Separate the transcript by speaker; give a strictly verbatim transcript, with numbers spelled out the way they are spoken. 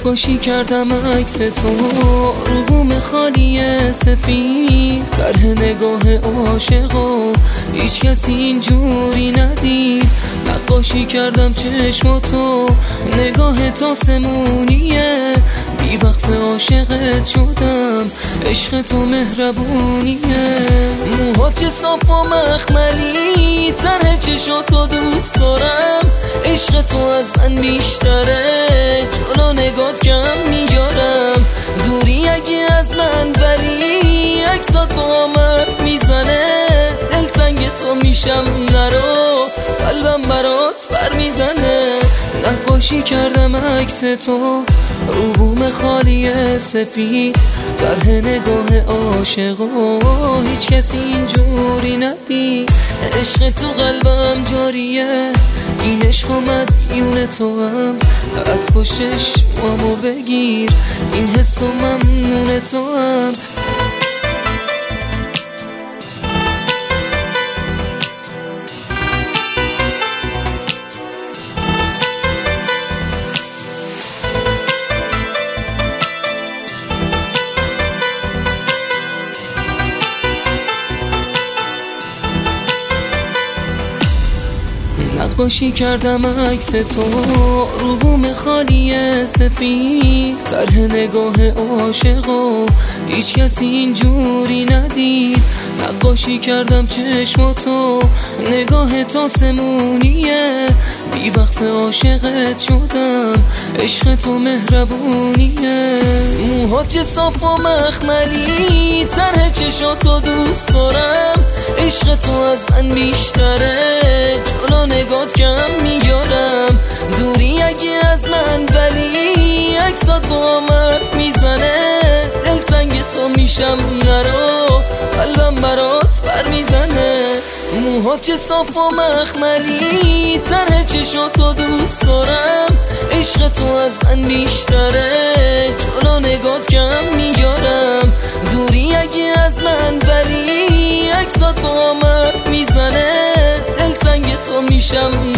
Speaker 1: نقاشی کردم عکس تو رو بوم خالی سفید، طرح نگاه عاشقو هیچ کسی اینجوری ندید. نقاشی کردم چشماتو، نگاه تا سمونیه، بی وقف عاشقت شدم، عشق تو مهربونیه. موها چه صاف و مخملی، طرح چشاتو دوست دارم، عشق تو از من بیشتره، جلو نگات کم میارم. دوری اگه از من بری، عکسات با هم حرف میزنه، دلتنگ تو میشم نرو، قلبم برات بر میزنه. نقاشی کردم عکس تو رو بوم خالی سفید، طرح نگاه عاشقو هیچ کسی اینجوری ندید. عشق تو قلبم جاریه، این عشق و مدیون تو هم، از پشتش مامو بگیر، این حس و ممنون تو هم. نقاشی کردم عکس تو رو بوم خالی سفید، طرح نگاه عاشقو هیچ کسی اینجوری ندید. نقاشی کردم چشماتو، نگاه تا سمونیه، بی وقف عاشقت شدم، عشق تو مهربونیه. موها چه صاف و مخملی، طرح چشاتو دوست دارم، عشق تو از من بیشتره، جلو نگات کم میارم. دوری اگه از من بری، عکسات با هم حرف میزنه، دلتنگ تو میشم نرو، قلبم برات بر میزنه. موها چه صاف و مخملی، طرح چشاتو دوست دارم، عشق تو از من بیشتره، جلو نگات کم میارم. دوری اگه از من بری، عکسات با هم حرف میزنه، دلتنگ تو میشم